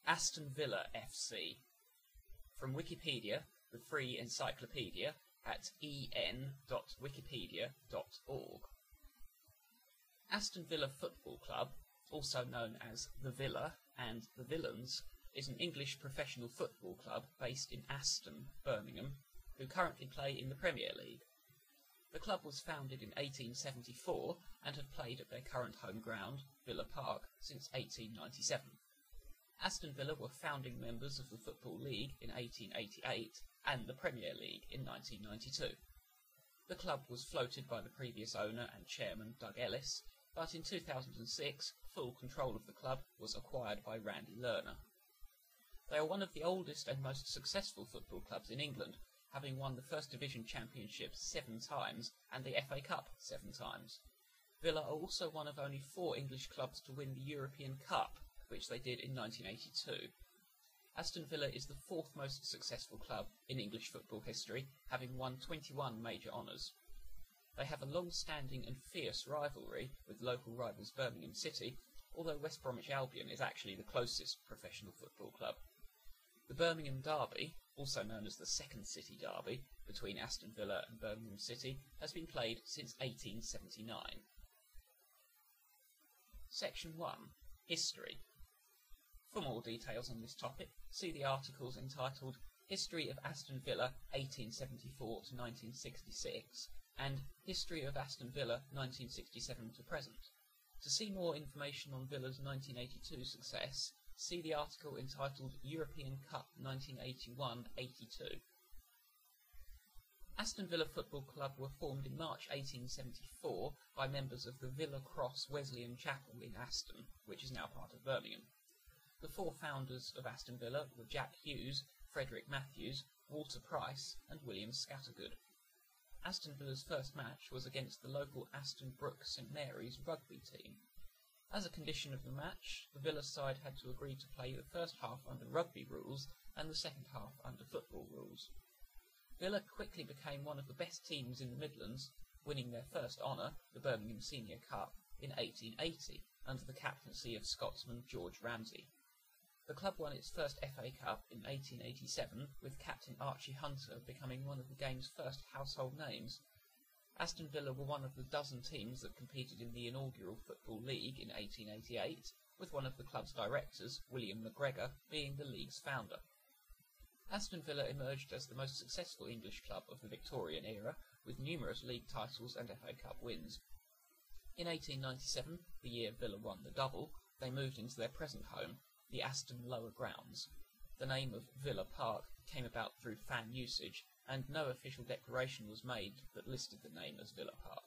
Aston Villa FC. From Wikipedia, the free encyclopedia, at en.wikipedia.org. Aston Villa Football Club, also known as The Villa and The Villains, is an English professional football club based in Aston, Birmingham, who currently play in the Premier League. The club was founded in 1874 and have played at their current home ground, Villa Park, since 1897. Aston Villa were founding members of the Football League in 1888 and the Premier League in 1992. The club was floated by the previous owner and chairman Doug Ellis, but in 2006 full control of the club was acquired by Randy Lerner. They are one of the oldest and most successful football clubs in England, having won the First Division Championship 7 times and the FA Cup 7 times. Villa are also one of only 4 English clubs to win the European Cup, which they did in 1982. Aston Villa is the 4th most successful club in English football history, having won 21 major honours. They have a long-standing and fierce rivalry with local rivals Birmingham City, although West Bromwich Albion is actually the closest professional football club. The Birmingham Derby, also known as the Second City Derby, between Aston Villa and Birmingham City, has been played since 1879. Section 1. History. For more details on this topic, see the articles entitled History of Aston Villa 1874 to 1966 and History of Aston Villa 1967 to present. To see more information on Villa's 1982 success, see the article entitled European Cup 1981-82. Aston Villa Football Club were formed in March 1874 by members of the Villa Cross Wesleyan Chapel in Aston, which is now part of Birmingham. The 4 founders of Aston Villa were Jack Hughes, Frederick Matthews, Walter Price and William Scattergood. Aston Villa's first match was against the local Aston Brook St Mary's rugby team. As a condition of the match, the Villa side had to agree to play the first half under rugby rules and the second half under football rules. Villa quickly became one of the best teams in the Midlands, winning their first honour, the Birmingham Senior Cup, in 1880 under the captaincy of Scotsman George Ramsay. The club won its first FA Cup in 1887, with captain Archie Hunter becoming one of the game's first household names. Aston Villa were one of the dozen teams that competed in the inaugural Football League in 1888, with one of the club's directors, William McGregor, being the league's founder. Aston Villa emerged as the most successful English club of the Victorian era, with numerous league titles and FA Cup wins. In 1897, the year Villa won the double, they moved into their present home, the Aston Lower Grounds. The name of Villa Park came about through fan usage, and no official declaration was made that listed the name as Villa Park.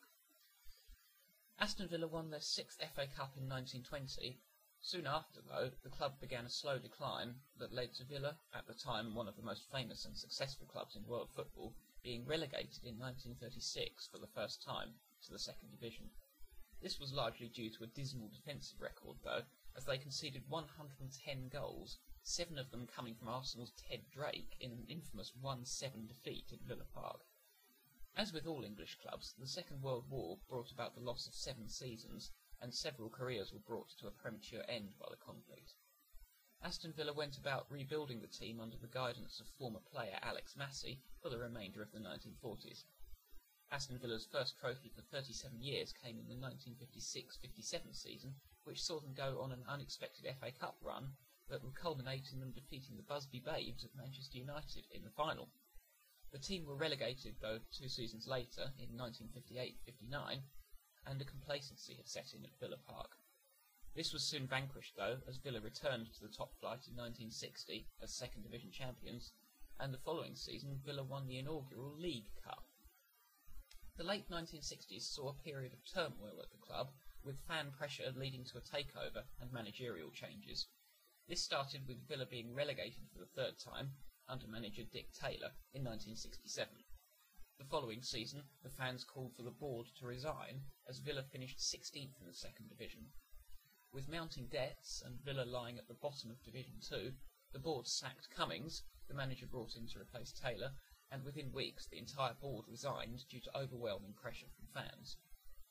Aston Villa won their 6th FA Cup in 1920. Soon after, though, the club began a slow decline that led to Villa, at the time one of the most famous and successful clubs in world football, being relegated in 1936 for the first time to the second division. This was largely due to a dismal defensive record, though, as they conceded 110 goals, 7 of them coming from Arsenal's Ted Drake in an infamous 1-7 defeat at Villa Park. As with all English clubs, the Second World War brought about the loss of 7 seasons, and several careers were brought to a premature end by the conflict. Aston Villa went about rebuilding the team under the guidance of former player Alex Massey for the remainder of the 1940s. Aston Villa's first trophy for 37 years came in the 1956-57 season, which saw them go on an unexpected FA Cup run that would culminate in them defeating the Busby Babes of Manchester United in the final. The team were relegated, though, 2 seasons later, in 1958-59, and a complacency had set in at Villa Park. This was soon vanquished, though, as Villa returned to the top flight in 1960 as Second Division champions, and the following season Villa won the inaugural League Cup. The late 1960s saw a period of turmoil at the club, with fan pressure leading to a takeover and managerial changes. This started with Villa being relegated for the 3rd time, under manager Dick Taylor, in 1967. The following season, the fans called for the board to resign, as Villa finished 16th in the second division. With mounting debts and Villa lying at the bottom of Division 2, the board sacked Cummings, the manager brought in to replace Taylor, and within weeks the entire board resigned due to overwhelming pressure from fans.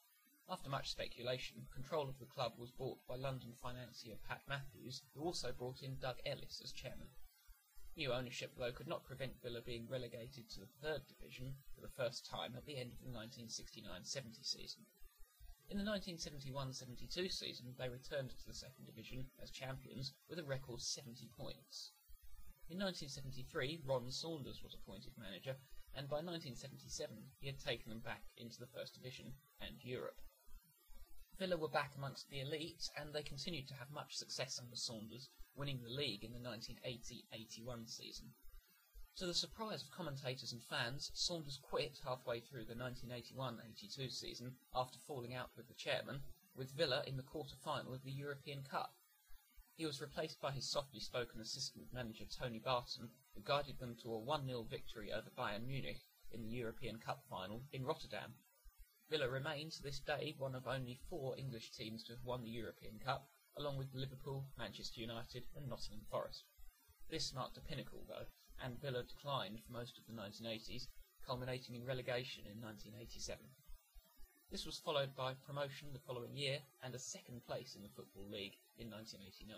After much speculation, control of the club was bought by London financier Pat Matthews, who also brought in Doug Ellis as chairman. New ownership, though, could not prevent Villa being relegated to the third division for the first time at the end of the 1969-70 season. In the 1971-72 season, they returned to the second division as champions with a record 70 points. In 1973, Ron Saunders was appointed manager, and by 1977 he had taken them back into the first division and Europe. Villa were back amongst the elite, and they continued to have much success under Saunders, winning the league in the 1980-81 season. To the surprise of commentators and fans, Saunders quit halfway through the 1981-82 season after falling out with the chairman, with Villa in the quarter-final of the European Cup. He was replaced by his softly spoken assistant manager Tony Barton, who guided them to a 1-0 victory over Bayern Munich in the European Cup final in Rotterdam. Villa remains to this day one of only 4 English teams to have won the European Cup, along with Liverpool, Manchester United and Nottingham Forest. This marked a pinnacle, though, and Villa declined for most of the 1980s, culminating in relegation in 1987. This was followed by promotion the following year and a second place in the Football League in 1989.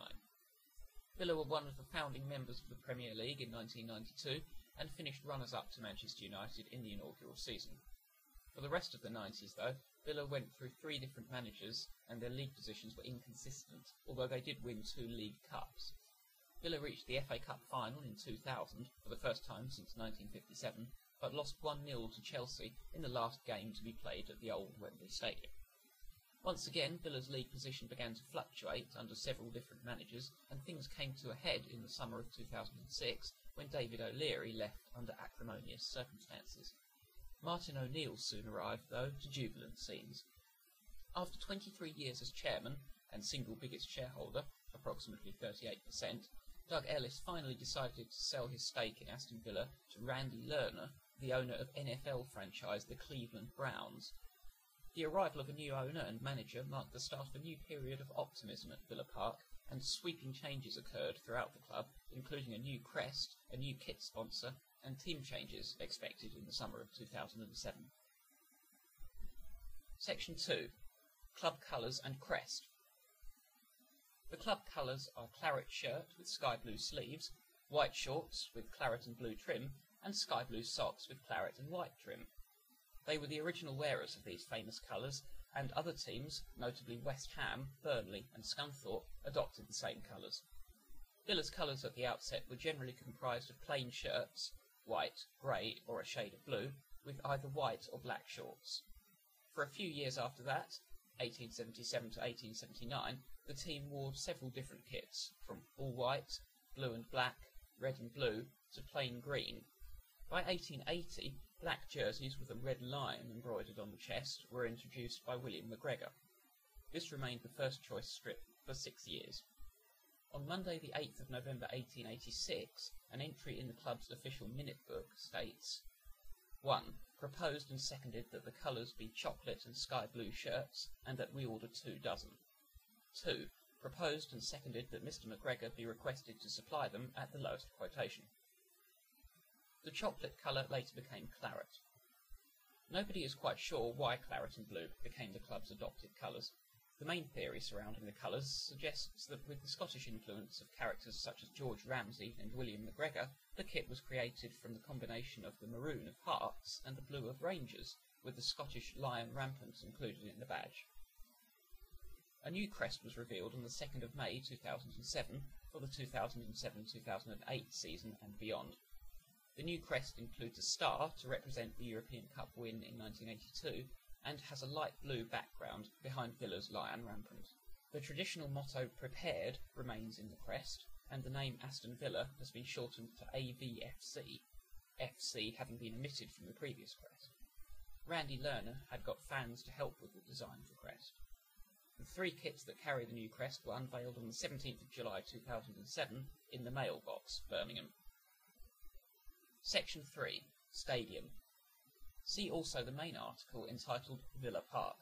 Villa were one of the founding members of the Premier League in 1992 and finished runners-up to Manchester United in the inaugural season. For the rest of the 90s, though, Villa went through 3 different managers and their league positions were inconsistent, although they did win 2 league cups. Villa reached the FA Cup final in 2000 for the first time since 1957, but lost 1-0 to Chelsea in the last game to be played at the old Wembley Stadium. Once again, Villa's league position began to fluctuate under several different managers, and things came to a head in the summer of 2006 when David O'Leary left under acrimonious circumstances. Martin O'Neill soon arrived, though, to jubilant scenes. After 23 years as chairman and single biggest shareholder, approximately 38%, Doug Ellis finally decided to sell his stake in Aston Villa to Randy Lerner, the owner of NFL franchise the Cleveland Browns. The arrival of a new owner and manager marked the start of a new period of optimism at Villa Park, and sweeping changes occurred throughout the club, including a new crest, a new kit sponsor, and team changes expected in the summer of 2007. Section 2. Club colours and crest. The club colours are claret shirt with sky blue sleeves, white shorts with claret and blue trim, and sky blue socks with claret and white trim. They were the original wearers of these famous colours, and other teams, notably West Ham, Burnley and Scunthorpe, adopted the same colours. Villa's colours at the outset were generally comprised of plain shirts, white, grey or a shade of blue, with either white or black shorts. For a few years after that, 1877 to 1879, the team wore several different kits, from all white, blue and black, red and blue, to plain green. By 1880, black jerseys with a red lion embroidered on the chest were introduced by William McGregor. This remained the first choice strip for 6 years. On Monday the 8th of November 1886, an entry in the club's official minute book states: 1. Proposed and seconded that the colours be chocolate and sky blue shirts, and that we order 2 dozen. 2. Proposed and seconded that Mr. McGregor be requested to supply them at the lowest quotation. The chocolate colour later became claret. Nobody is quite sure why claret and blue became the club's adopted colours. The main theory surrounding the colours suggests that with the Scottish influence of characters such as George Ramsay and William McGregor, the kit was created from the combination of the maroon of Hearts and the blue of Rangers, with the Scottish lion rampant included in the badge. A new crest was revealed on the 2nd of May 2007 for the 2007-2008 season and beyond. The new crest includes a star to represent the European Cup win in 1982, and has a light blue background behind Villa's lion rampant. The traditional motto "Prepared" remains in the crest, and the name Aston Villa has been shortened to AVFC, FC having been omitted from the previous crest. Randy Lerner had got fans to help with the design of the crest. The 3 kits that carry the new crest were unveiled on the 17th of July 2007 in the Mailbox, Birmingham. Section 3. Stadium. See also the main article entitled Villa Park.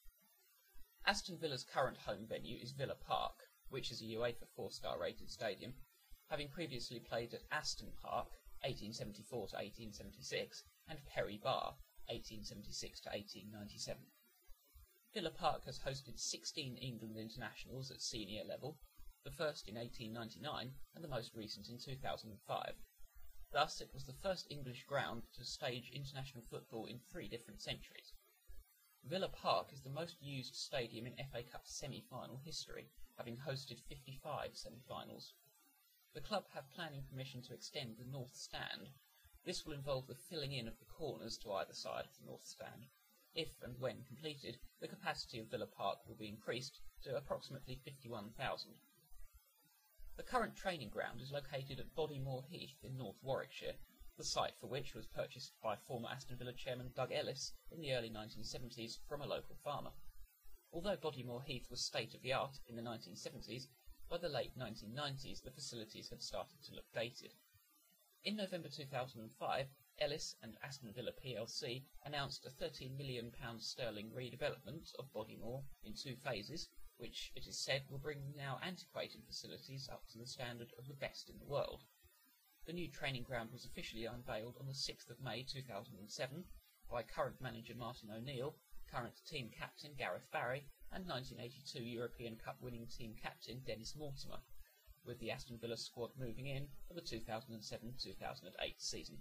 Aston Villa's current home venue is Villa Park, which is a UEFA 4-star rated stadium, having previously played at Aston Park 1874 to 1876 and Perry Barr 1876 to 1897. Villa Park has hosted 16 England internationals at senior level, the first in 1899 and the most recent in 2005. Thus, it was the first English ground to stage international football in 3 different centuries. Villa Park is the most used stadium in FA Cup semi-final history, having hosted 55 semi-finals. The club have planning permission to extend the North Stand. This will involve the filling in of the corners to either side of the North Stand. If and when completed, the capacity of Villa Park will be increased to approximately 51,000. The current training ground is located at Bodymoor Heath in North Warwickshire, the site for which was purchased by former Aston Villa chairman Doug Ellis in the early 1970s from a local farmer. Although Bodymoor Heath was state-of-the-art in the 1970s, by the late 1990s the facilities had started to look dated. In November 2005, Ellis and Aston Villa plc announced a £13 million redevelopment of Bodymoor in 2 phases, which it is said will bring now antiquated facilities up to the standard of the best in the world. The new training ground was officially unveiled on the 6th of May 2007 by current manager Martin O'Neill, current team captain Gareth Barry, and 1982 European Cup winning team captain Dennis Mortimer, with the Aston Villa squad moving in for the 2007-2008 season.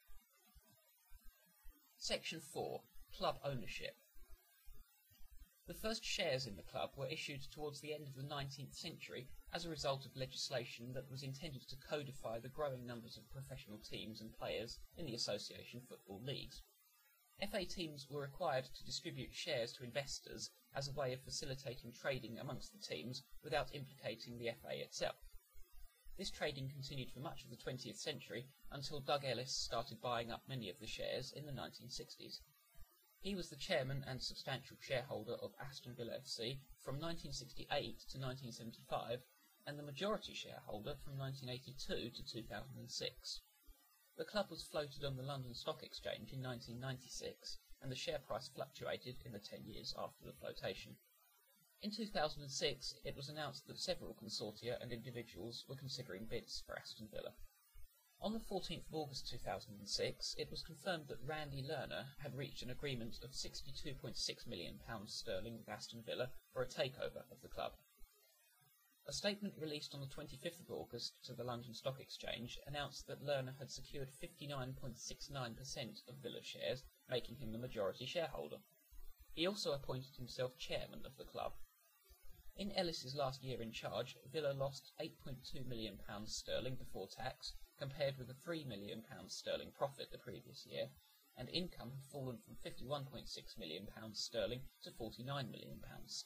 Section 4. Club ownership. The first shares in the club were issued towards the end of the 19th century as a result of legislation that was intended to codify the growing numbers of professional teams and players in the association football leagues. FA teams were required to distribute shares to investors as a way of facilitating trading amongst the teams without implicating the FA itself. This trading continued for much of the 20th century until Doug Ellis started buying up many of the shares in the 1960s. He was the chairman and substantial shareholder of Aston Villa FC from 1968 to 1975 and the majority shareholder from 1982 to 2006. The club was floated on the London Stock Exchange in 1996 and the share price fluctuated in the 10 years after the flotation. In 2006, it was announced that several consortia and individuals were considering bids for Aston Villa. On the 14th of August 2006, it was confirmed that Randy Lerner had reached an agreement of £62.6 million with Aston Villa for a takeover of the club. A statement released on the 25th of August to the London Stock Exchange announced that Lerner had secured 59.69% of Villa shares, making him the majority shareholder. He also appointed himself chairman of the club. In Ellis's last year in charge, Villa lost £8.2 million before tax, compared with a £3 million profit the previous year, and income had fallen from £51.6 million to £49 million.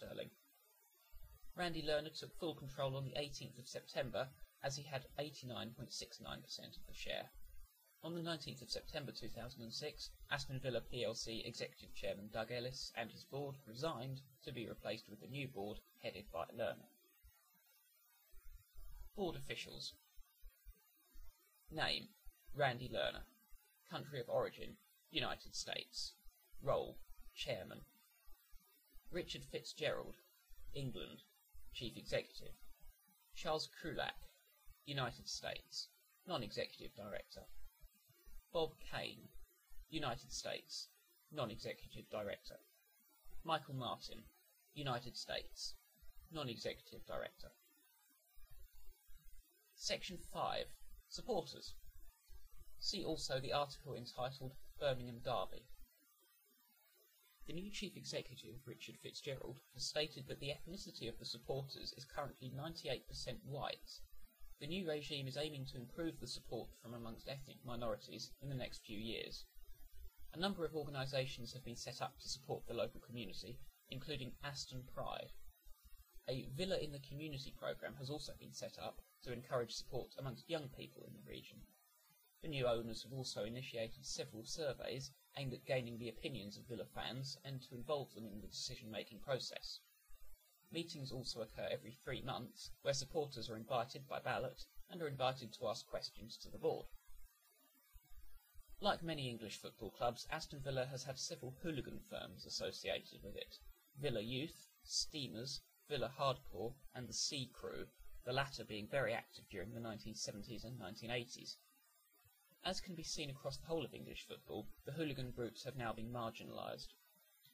Randy Lerner took full control on the 18th of September, as he had 89.69% of the share. On the 19th of September 2006, Aston Villa plc Executive Chairman Doug Ellis and his board resigned to be replaced with a new board headed by Lerner. Board officials. Name: Randy Lerner. Country of origin: United States. Role: Chairman. Richard Fitzgerald, England, Chief Executive. Charles Krulak, United States, Non-Executive Director. Bob Kane, United States, Non-Executive Director. Michael Martin, United States, Non-Executive Director. Section 5. Supporters. See also the article entitled Birmingham Derby. The new chief executive, Richard Fitzgerald, has stated that the ethnicity of the supporters is currently 98% white. The new regime is aiming to improve the support from amongst ethnic minorities in the next few years. A number of organisations have been set up to support the local community, including Aston Pride. A Villa in the Community programme has also been set up to encourage support amongst young people in the region. The new owners have also initiated several surveys aimed at gaining the opinions of Villa fans and to involve them in the decision-making process. Meetings also occur every 3 months, where supporters are invited by ballot and are invited to ask questions to the board. Like many English football clubs, Aston Villa has had several hooligan firms associated with it: Villa Youth, Steamers, Villa Hardcore and the Sea Crew, the latter being very active during the 1970s and 1980s. As can be seen across the whole of English football, the hooligan groups have now been marginalised.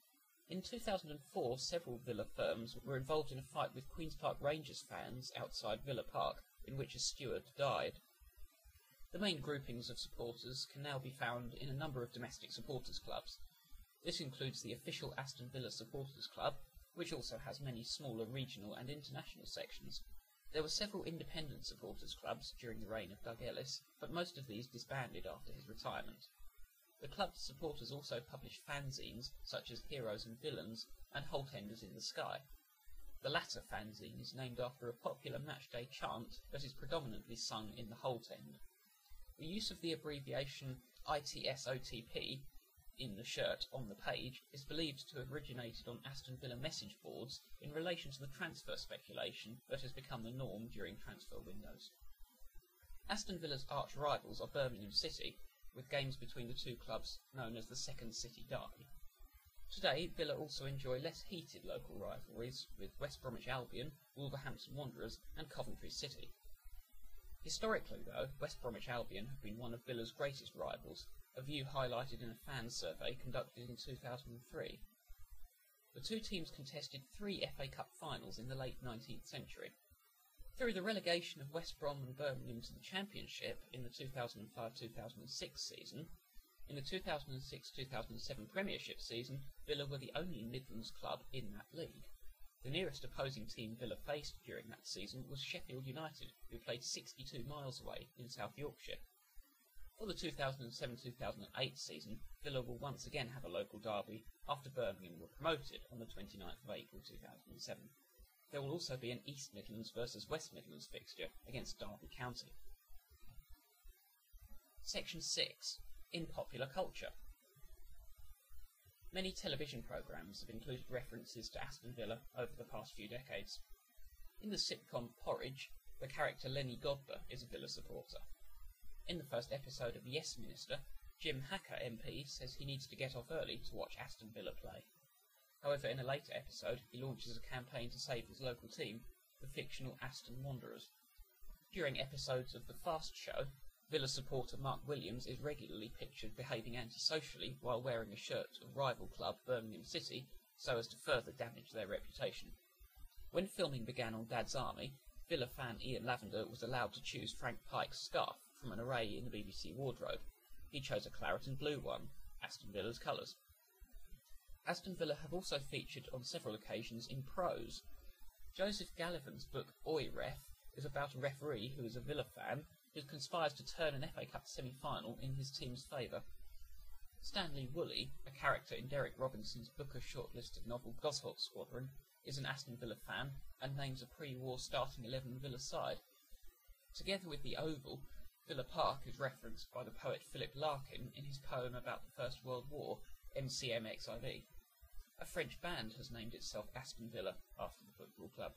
In 2004, several Villa firms were involved in a fight with Queen's Park Rangers fans outside Villa Park, in which a steward died. The main groupings of supporters can now be found in a number of domestic supporters clubs. This includes the official Aston Villa Supporters Club, which also has many smaller regional and international sections. There were several independent supporters clubs during the reign of Doug Ellis, but most of these disbanded after his retirement. The club's supporters also published fanzines such as Heroes and Villains and Holt Enders in the Sky. The latter fanzine is named after a popular matchday chant that is predominantly sung in the Holt End. The use of the abbreviation ITSOTP in the shirt on the page is believed to have originated on Aston Villa message boards in relation to the transfer speculation that has become the norm during transfer windows. Aston Villa's arch rivals are Birmingham City, with games between the two clubs known as the Second City Derby. Today, Villa also enjoy less heated local rivalries with West Bromwich Albion, Wolverhampton Wanderers and Coventry City. Historically, though, West Bromwich Albion have been one of Villa's greatest rivals, a view highlighted in a fan survey conducted in 2003. The two teams contested 3 FA Cup finals in the late 19th century. Through the relegation of West Brom and Birmingham to the Championship in the 2005-2006 season, in the 2006-2007 Premiership season, Villa were the only Midlands club in that league. The nearest opposing team Villa faced during that season was Sheffield United, who played 62 miles away in South Yorkshire. For the 2007-2008 season, Villa will once again have a local derby after Birmingham were promoted on the 29th of April 2007. There will also be an East Midlands versus West Midlands fixture against Derby County. Section 6. In popular culture. Many television programmes have included references to Aston Villa over the past few decades. In the sitcom Porridge, the character Lenny Godber is a Villa supporter. In the first episode of Yes Minister, Jim Hacker MP says he needs to get off early to watch Aston Villa play. However, in a later episode, he launches a campaign to save his local team, the fictional Aston Wanderers. During episodes of The Fast Show, Villa supporter Mark Williams is regularly pictured behaving antisocially while wearing a shirt of rival club Birmingham City so as to further damage their reputation. When filming began on Dad's Army, Villa fan Ian Lavender was allowed to choose Frank Pike's scarf from an array in the BBC wardrobe. He chose a claret and blue one, Aston Villa's colours. Aston Villa have also featured on several occasions in prose. Joseph Gallivan's book Oi Ref is about a referee who is a Villa fan who conspires to turn an FA Cup semi-final in his team's favour. Stanley Woolley, a character in Derek Robinson's Booker shortlisted novel Gosholt Squadron, is an Aston Villa fan and names a pre-war starting 11 Villa side. Together with the Oval, Villa Park is referenced by the poet Philip Larkin in his poem about the First World War, MCMXIV. A French band has named itself Aston Villa after the football club.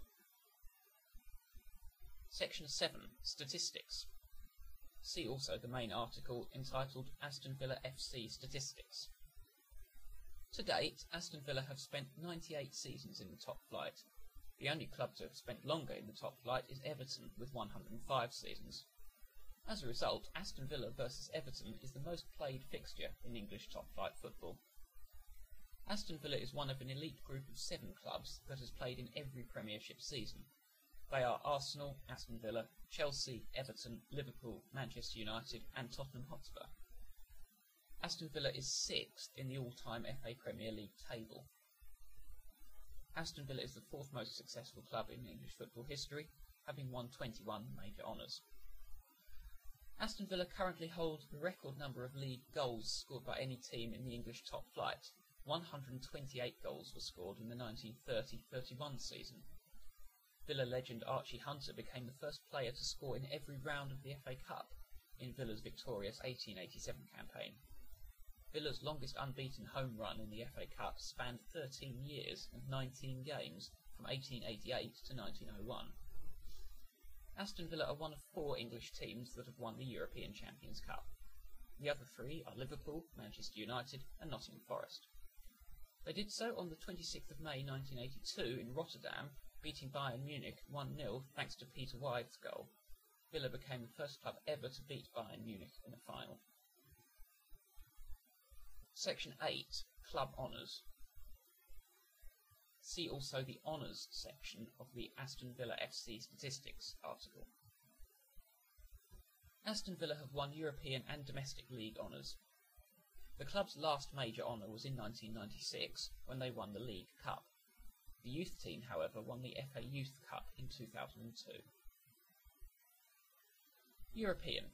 Section 7. Statistics. See also the main article entitled Aston Villa FC Statistics. To date, Aston Villa have spent 98 seasons in the top flight. The only club to have spent longer in the top flight is Everton, with 105 seasons. As a result, Aston Villa versus Everton is the most played fixture in English top-flight football. Aston Villa is one of an elite group of 7 clubs that has played in every Premiership season. They are Arsenal, Aston Villa, Chelsea, Everton, Liverpool, Manchester United and Tottenham Hotspur. Aston Villa is 6th in the all-time FA Premier League table. Aston Villa is the 4th most successful club in English football history, having won 21 major honours. Aston Villa currently hold the record number of league goals scored by any team in the English top flight. 128 goals were scored in the 1930-31 season. Villa legend Archie Hunter became the first player to score in every round of the FA Cup in Villa's victorious 1887 campaign. Villa's longest unbeaten home run in the FA Cup spanned 13 years and 19 games from 1888 to 1901. Aston Villa are one of 4 English teams that have won the European Champions Cup. The other 3 are Liverpool, Manchester United and Nottingham Forest. They did so on the 26th of May 1982 in Rotterdam, beating Bayern Munich 1-0 thanks to Peter Wythe's goal. Villa became the first club ever to beat Bayern Munich in a final. Section 8. Club Honours. See also the Honours section of the Aston Villa FC Statistics article. Aston Villa have won European and domestic league honours. The club's last major honour was in 1996, when they won the League Cup. The youth team, however, won the FA Youth Cup in 2002. European.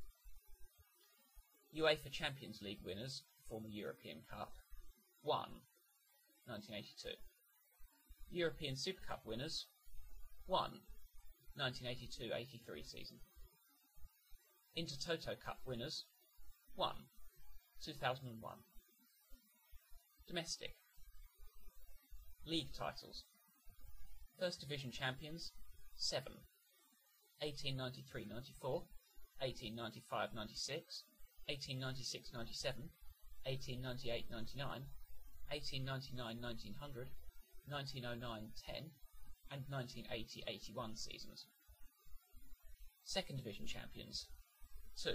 UEFA Champions League winners, former European Cup, 1, 1982. European Super Cup winners, 1, 1982-83 season. Intertoto Cup winners, 1, 2001. Domestic. League titles. First Division champions, 7, 1893-94, 1895-96, 1896-97, 1898-99, 1899-1900, 1909-10, and 1980-81 seasons. Second Division champions, 2,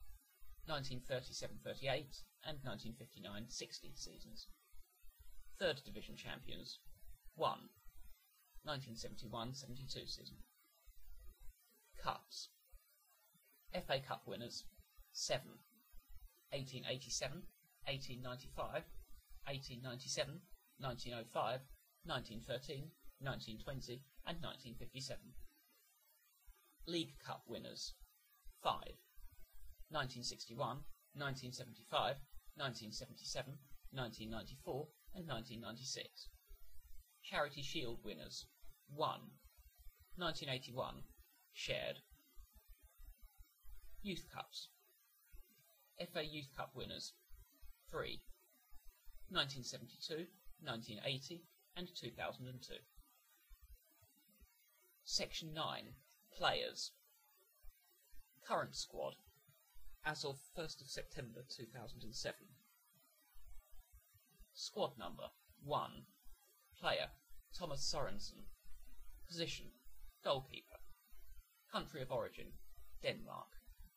1937-38 and 1959-60 seasons. Third Division champions, 1, 1971-72 season. Cups. FA Cup winners, 7, 1887, 1895, 1897, 1905, 1913, 1920 and 1957. League Cup winners, 5, 1961, 1975, 1977, 1994 and 1996. Charity Shield winners, 1, 1981, shared. Youth Cups. FA Youth Cup winners, 3, 1972, 1980 and 2002. Section 9. Players. Current squad as of 1st of September 2007. Squad number 1. Player Thomas Sorensen. Position goalkeeper. Country of origin Denmark.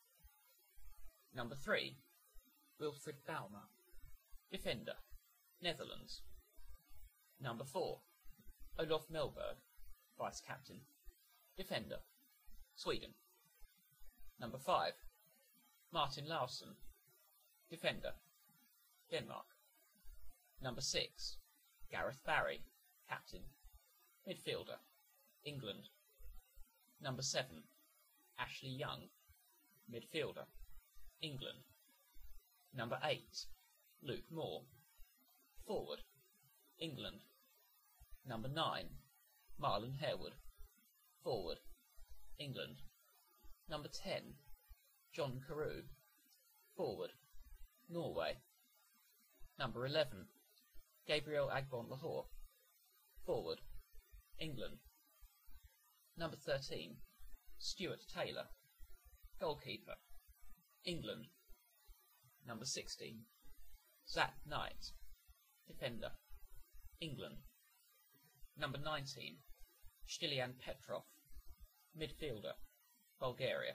Number 3. Wilfried Baumer. Defender Netherlands. Number 4. Olof Mellberg. Vice captain. Defender Sweden. Number 5. Martin Laursen. Defender Denmark. Number 6. Gareth Barry. Captain. Midfielder England. Number 7. Ashley Young. Midfielder England. Number 8. Luke Moore. Forward England. Number 9. Marlon Harewood. Forward England. Number 10. John Carew. Forward Norway. Number 11. Gabriel Agbon Lahore. Forward England. Number 13. Stuart Taylor. Goalkeeper England. Number 16. Zach Knight. Defender England. Number 19. Stilian Petrov. Midfielder Bulgaria.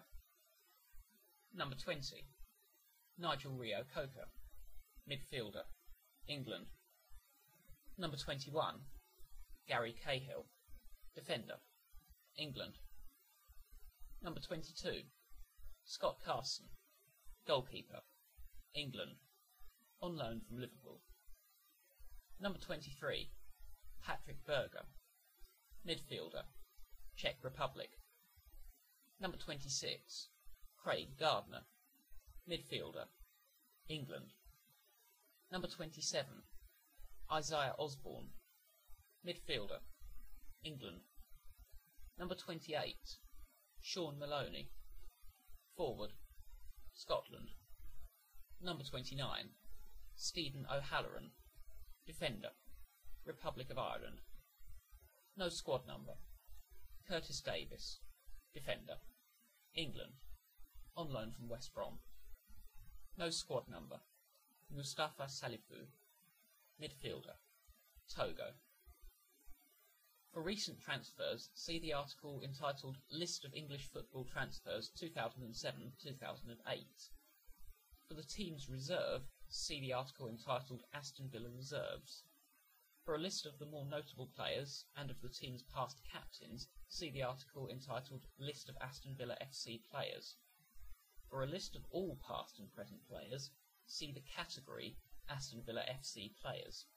Number 20. Nigel Rio Coker. Midfielder England. Number 21. Gary Cahill. Defender England. Number 22. Scott Carson. Goalkeeper England. On loan from Liverpool. Number 23. Patrick Berger. Midfielder Czech Republic. Number 26. Craig Gardner. Midfielder England. Number 27. Isaiah Osborne. Midfielder England. Number 28. Sean Maloney. Forward Scotland. Number 29. Stephen O'Halloran. Defender Republic of Ireland. No squad number. Curtis Davis. Defender England. On loan from West Brom. No squad number. Mustafa Salifu. Midfielder Togo. For recent transfers, see the article entitled List of English Football Transfers 2007-2008. For the team's reserve, see the article entitled Aston Villa Reserves. For a list of the more notable players and of the team's past captains, see the article entitled List of Aston Villa FC Players. For a list of all past and present players, see the category Aston Villa FC Players.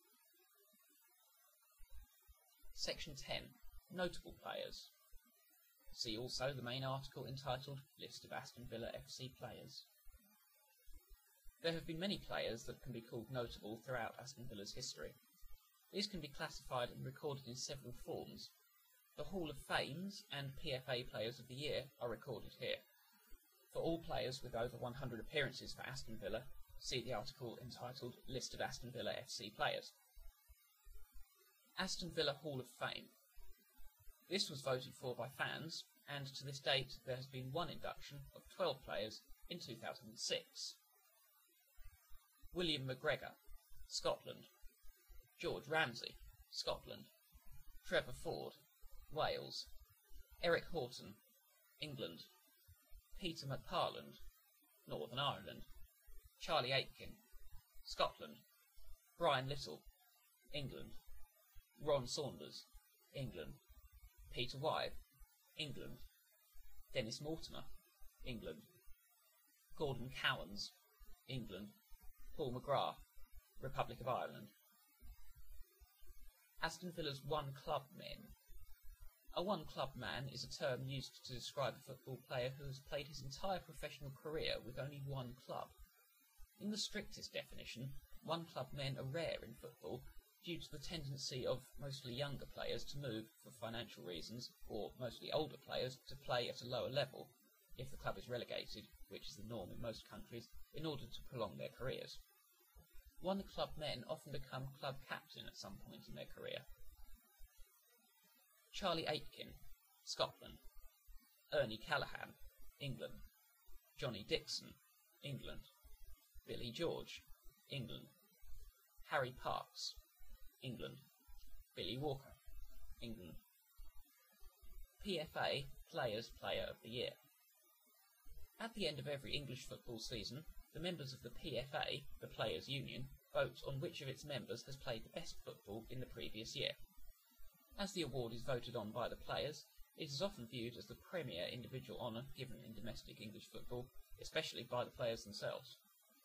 Section 10. Notable players. See also the main article entitled List of Aston Villa FC Players. There have been many players that can be called notable throughout Aston Villa's history. These can be classified and recorded in several forms. The Hall of Fames and PFA Players of the Year are recorded here. For all players with over 100 appearances for Aston Villa, see the article entitled List of Aston Villa FC Players. Aston Villa Hall of Fame. This was voted for by fans, and to this date there has been one induction of 12 players in 2006. William McGregor, Scotland. George Ramsey, Scotland. Trevor Ford, Wales. Eric Horton, England. Peter McParland, Northern Ireland. Charlie Aitken, Scotland. Brian Little, England. Ron Saunders, England. Peter Wybe, England. Dennis Mortimer, England. Gordon Cowans, England. Paul McGrath, Republic of Ireland. Aston Villa's one-club men. A one-club man is a term used to describe a football player who has played his entire professional career with only one club. In the strictest definition, one-club men are rare in football due to the tendency of mostly younger players to move for financial reasons, or mostly older players to play at a lower level, if the club is relegated, which is the norm in most countries, in order to prolong their careers. One-club men often become club captain at some point in their career. Charlie Aitken, Scotland. Ernie Callahan, England. Johnny Dixon, England. Billy George, England. Harry Parkes, England. Billy Walker, England. PFA Players Player of the Year. At the end of every English football season, the members of the PFA, the Players' Union, vote on which of its members has played the best football in the previous year. As the award is voted on by the players, it is often viewed as the premier individual honour given in domestic English football, especially by the players themselves.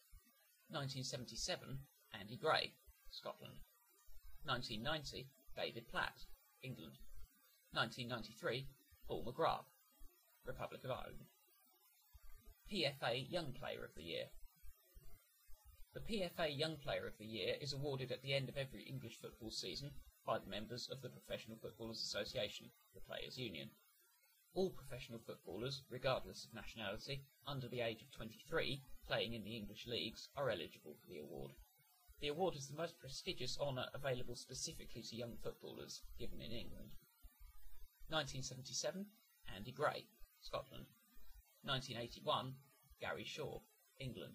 1977, Andy Gray, Scotland. 1990, David Platt, England. 1993, Paul McGrath, Republic of Ireland. PFA Young Player of the Year. The PFA Young Player of the Year is awarded at the end of every English football season by the members of the Professional Footballers Association, the Players' Union. All professional footballers, regardless of nationality, under the age of 23, playing in the English leagues, are eligible for the award. The award is the most prestigious honour available specifically to young footballers, given in England. 1977, Andy Gray, Scotland. 1981, Gary Shaw, England.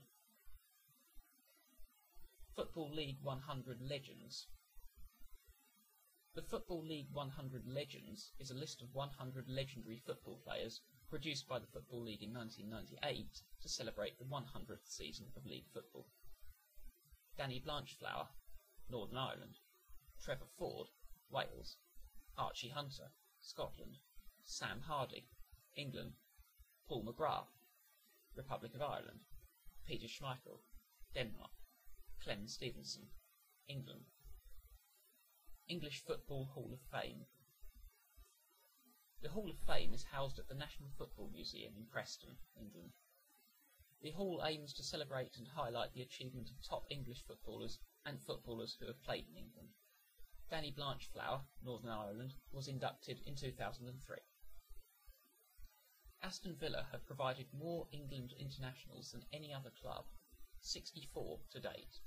Football League 100 Legends. The Football League 100 Legends is a list of 100 legendary football players produced by the Football League in 1998 to celebrate the 100th season of league football. Danny Blanchflower, Northern Ireland. Trevor Ford, Wales. Archie Hunter, Scotland. Sam Hardy, England. Paul McGrath, Republic of Ireland. Peter Schmeichel, Denmark. Clem Stevenson, England. English Football Hall of Fame. The Hall of Fame is housed at the National Football Museum in Preston, England. The hall aims to celebrate and highlight the achievement of top English footballers and footballers who have played in England. Danny Blanchflower, Northern Ireland, was inducted in 2003. Aston Villa have provided more England internationals than any other club, 64 to date.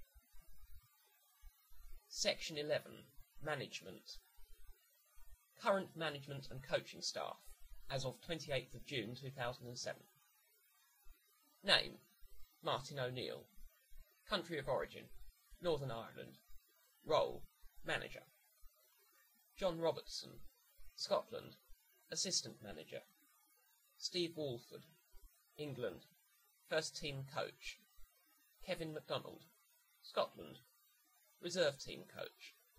Section 11. Management. Current management and coaching staff, as of 28th of June 2007. Name: Martin O'Neill. Country of origin: Northern Ireland. Role: Manager. John Robertson, Scotland, Assistant Manager. Steve Walford, England, First Team Coach. Kevin MacDonald, Scotland, Reserve Team Coach.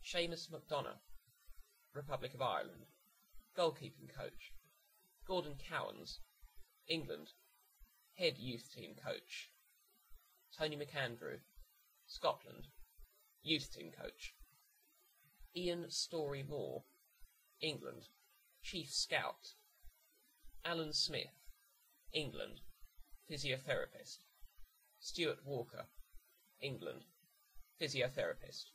Seamus McDonough, Republic of Ireland. Goalkeeping coach. Gordon Cowans, England. Head youth team coach. Tony McAndrew, Scotland. Youth team coach. Ian Story Moore, England. Chief scout. Alan Smith, England. Physiotherapist. Stuart Walker, England. Physiotherapist.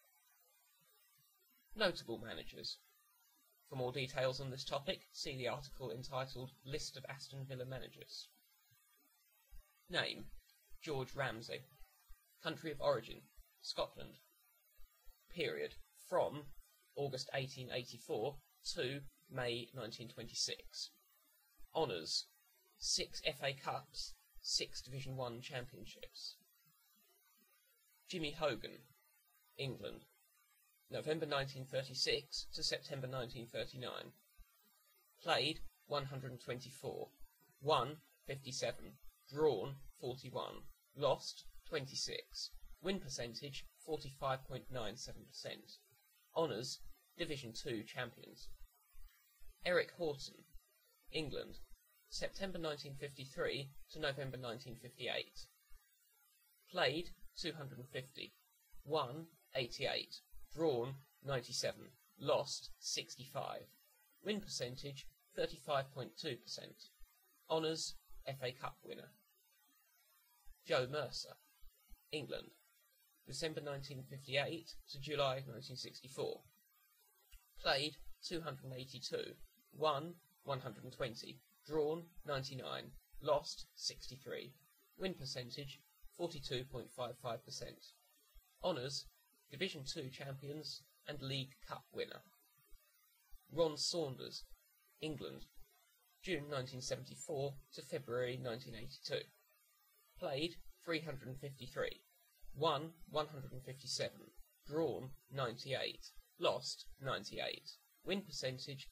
Notable managers. For more details on this topic, see the article entitled List of Aston Villa Managers. Name: George Ramsay. Country of origin: Scotland. Period: from August 1884 to May 1926. Honours: 6 FA Cups, 6 Division 1 Championships. Jimmy Hogan, England. November 1936 to September 1939. Played 124. Won 57. Drawn 41. Lost 26. Win percentage 45.97%. Honours: Division 2 champions. Eric Horton, England. September 1953 to November 1958. Played 250. Won 88. Drawn 97. Lost 65. Win percentage 35.2%. Honours: FA Cup winner. Joe Mercer, England. December 1958 to July 1964. Played 282. Won 120. Drawn 99. Lost 63. Win percentage 42.55%. Honours: Division 2 champions and League Cup winner. Ron Saunders, England. June 1974 to February 1982. Played 353. Won 157. Drawn 98. Lost 98. Win percentage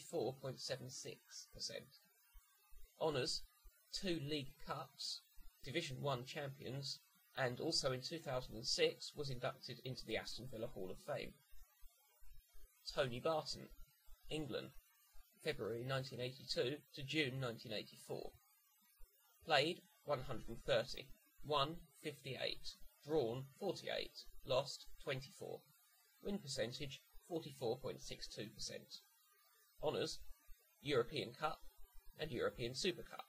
44.76%. Honours: 2 League Cups, Division 1 champions, and also in 2006 was inducted into the Aston Villa Hall of Fame. Tony Barton, England. February 1982 to June 1984. Played 130. Won 58. Drawn 48. Lost 24. Win percentage 44.62%. Honours: European Cup and European Super Cup.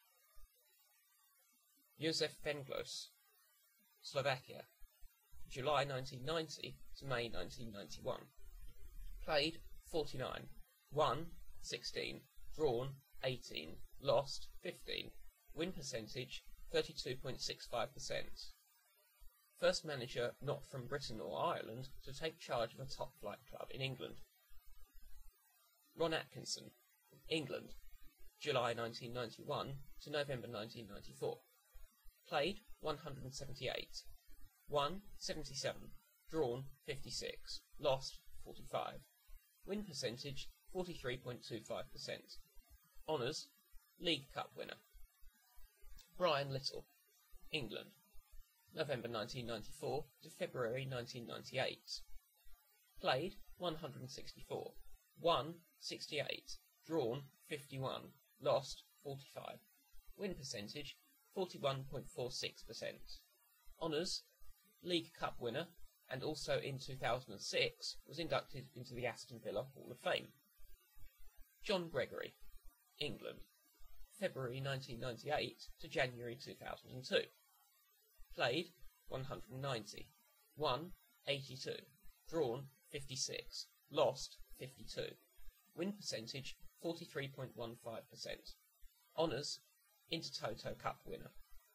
Josef Venglos, Slovakia. July 1990 to May 1991. Played 49. Won 16. Drawn 18. Lost 15. Win percentage 32.65%. First manager not from Britain or Ireland to take charge of a top-flight club in England. Ron Atkinson, England. July 1991 to November 1994. Played 178. Won 77. Drawn 56. Lost 45. Win percentage 43.25%. Honours: League Cup winner. Brian Little, England. November 1994 to February 1998. Played 164. Won 68. Drawn 51. Lost 45. Win percentage 41.46%. Honours: League Cup winner, and also in 2006 was inducted into the Aston Villa Hall of Fame. John Gregory, England. February 1998 to January 2002. Played 190. Won 82. Drawn 56. Lost 52. Win percentage 43.15%. Honours: Intertoto Cup winner.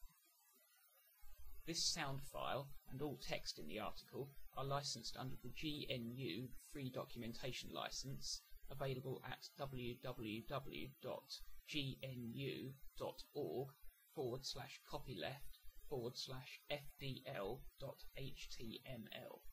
This sound file and all text in the article are licensed under the GNU Free Documentation License, available at www.gnu.org/copyleft/FDL.html.